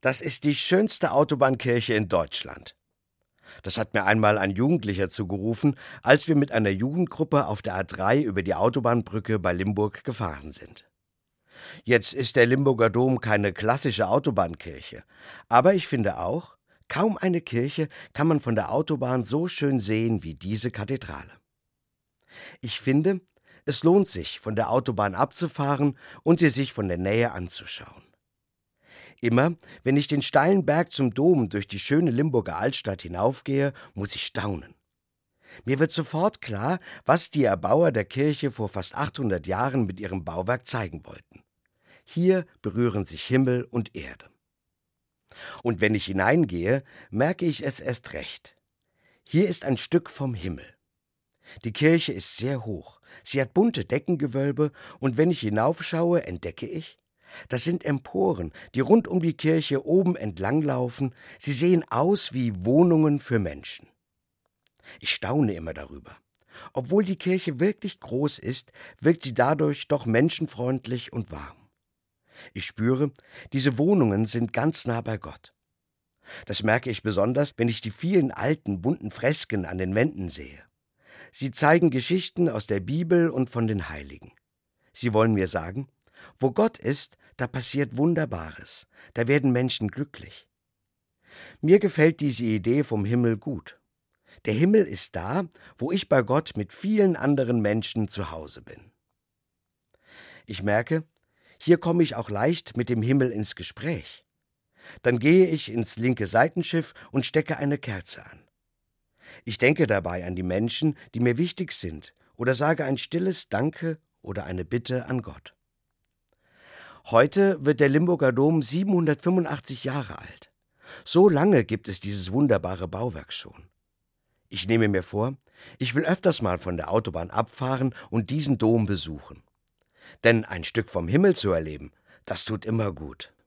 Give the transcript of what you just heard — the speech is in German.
Das ist die schönste Autobahnkirche in Deutschland. Das hat mir einmal ein Jugendlicher zugerufen, als wir mit einer Jugendgruppe auf der A3 über die Autobahnbrücke bei Limburg gefahren sind. Jetzt ist der Limburger Dom keine klassische Autobahnkirche, aber ich finde auch, kaum eine Kirche kann man von der Autobahn so schön sehen wie diese Kathedrale. Ich finde, es lohnt sich, von der Autobahn abzufahren und sie sich von der Nähe anzuschauen. Immer, wenn ich den steilen Berg zum Dom durch die schöne Limburger Altstadt hinaufgehe, muss ich staunen. Mir wird sofort klar, was die Erbauer der Kirche vor fast 800 Jahren mit ihrem Bauwerk zeigen wollten. Hier berühren sich Himmel und Erde. Und wenn ich hineingehe, merke ich es erst recht. Hier ist ein Stück vom Himmel. Die Kirche ist sehr hoch, sie hat bunte Deckengewölbe, und wenn ich hinaufschaue, entdecke ich, das sind Emporen, die rund um die Kirche oben entlanglaufen. Sie sehen aus wie Wohnungen für Menschen. Ich staune immer darüber. Obwohl die Kirche wirklich groß ist, wirkt sie dadurch doch menschenfreundlich und warm. Ich spüre, diese Wohnungen sind ganz nah bei Gott. Das merke ich besonders, wenn ich die vielen alten, bunten Fresken an den Wänden sehe. Sie zeigen Geschichten aus der Bibel und von den Heiligen. Sie wollen mir sagen, wo Gott ist, da passiert Wunderbares, da werden Menschen glücklich. Mir gefällt diese Idee vom Himmel gut. Der Himmel ist da, wo ich bei Gott mit vielen anderen Menschen zu Hause bin. Ich merke, hier komme ich auch leicht mit dem Himmel ins Gespräch. Dann gehe ich ins linke Seitenschiff und stecke eine Kerze an. Ich denke dabei an die Menschen, die mir wichtig sind, oder sage ein stilles Danke oder eine Bitte an Gott. Heute wird der Limburger Dom 785 Jahre alt. So lange gibt es dieses wunderbare Bauwerk schon. Ich nehme mir vor, ich will öfters mal von der Autobahn abfahren und diesen Dom besuchen. Denn ein Stück vom Himmel zu erleben, das tut immer gut.